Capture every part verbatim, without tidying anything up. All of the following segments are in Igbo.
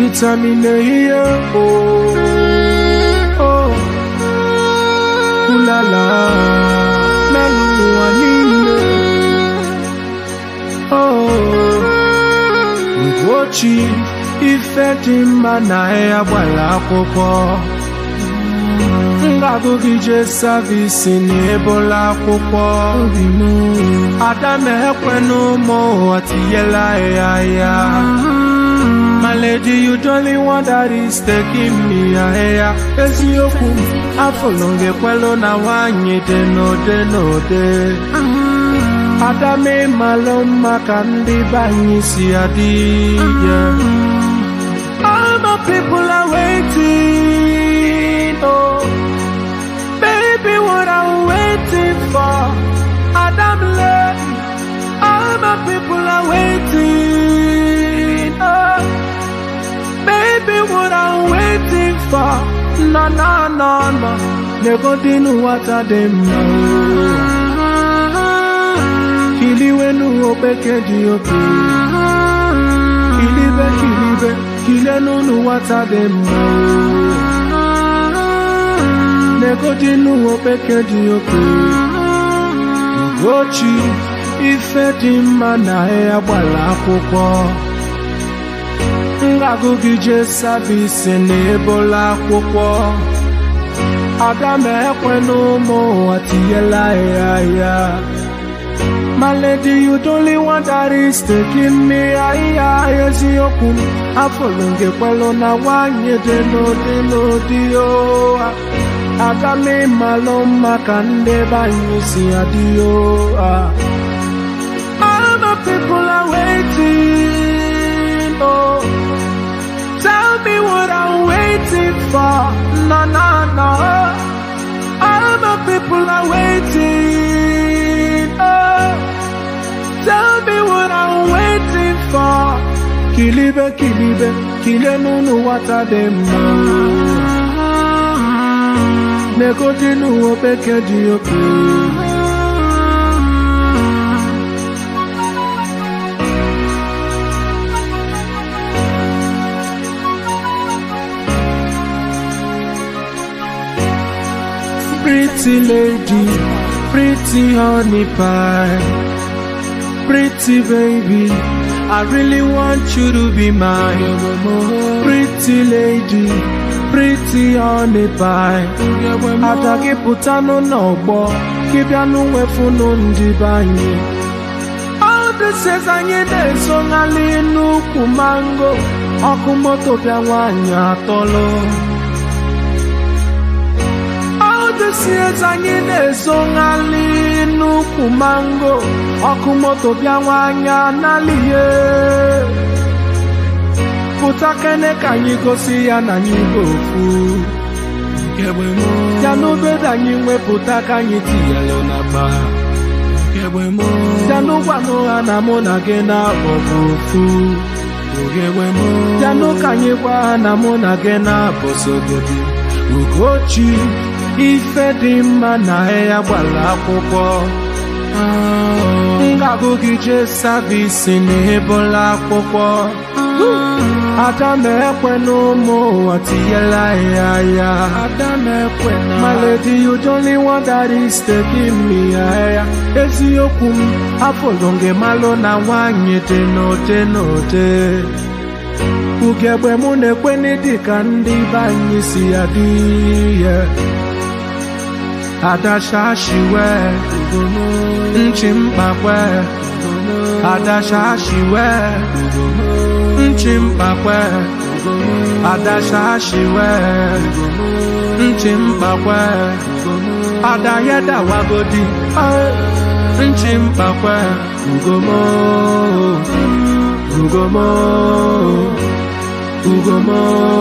determine here. Oh, oh, ooh la la, melu anime. Oh, Ugochi, ife dị mma na ya gbara akwụkwọ. Ngagụ gị je savisi n'ebola akwụkwọ. Ada m ekwenu ụmụ ụwa tinyela ya ya. My lady, you the only one that is taking me ahịa. Eziokwu afọlọ ngekwelu na nwanyị dị n'ode n'ode. Ada m ịmalụ mma ka ndị be anyị si adị. All my people are waiting. Oh, baby, what I'm waiting for. Adam lady, all my people are waiting. Oh, baby, what I'm waiting for. No, no, no, no. Never did know what I didn't know. Kiliwe nu opeke di ope. Kilibe, kilibe, kile nu nu what I didn't know. Never did know opeke di ope. Ugochi, ife dị mma na ya gbara akwụkwọ. Ngagụ gị je savisi n'ebola akwụkwọ. Ada m ekwenu ụmụ ụwa tinyela ya ya. My lady, you the only one that is taking me higher. Eziokwu afọlọ ngekwelu na nwanyị dị n'ụdị n'ụdị. Oh, aga m ịmalụ mma ka ndị be anyị si adị. Oh, all the people are waiting. Oh, tell me what I'm waiting for. No, no, no. All the people are waiting. Oh, tell me what I'm waiting for. Kilibe, kilibe, kile nunu wata demna. Neko dinu opeke di ope. Pretty lady, pretty honey pie, pretty baby, I really want you to be mine. Pretty lady, pretty honey pie, atake putano n'ọgbọ, kibianu wefunu ndị banye. All this says anyị na-eso ngali n'ukwu mango, ọkụ moto bịa nwanyị atọlọ. This year's anyị na-eso ngali n'ukwu mango, ọkụ moto bịa nwanyị analihe. Pụta kene ka anyị gosi ya na anyị bụ ofu. Ya n'obodo anyị nwepụta ka anyị tinyere n'akpa. Ya n'ụgwanụ ha na mụ na gị na-abụ ofu. Ya n'ụka anyị gwa ha na mụ na gị na-abụ sogodi. Ugochi, ife dị mma na ya gbara akwụkwọ. Ngagụ gị je savisi n'ebola akwụkwọ. Ada m ekwenu ụmụ ụwa tinyela ya ya. My lady, you the only one that is taking me higher. Eziokwu m afọlọ ngemalụ na nwanyị dị n'ode n'ode. Ugegbe mụ na-ekweni dịka ndị be anyị si adị. Ada shashiwe, nchi mkpakwe. Ada shashiwe, nchi mkpakwe. Ada shashiwe, nchi mkpakwe. Ada yeda wagodi, nchi mkpakwe. Ugomo, ugomo, ugomo,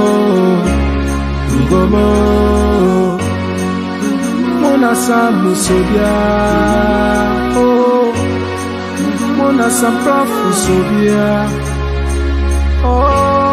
ugomo. Mona Sam Sobia, oh, Mona Sam Prof Sobia, oh.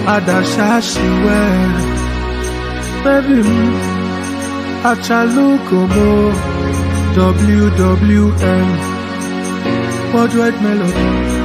Adashashiwe, baby, Achalukomo, W W M, Worldwide Melody.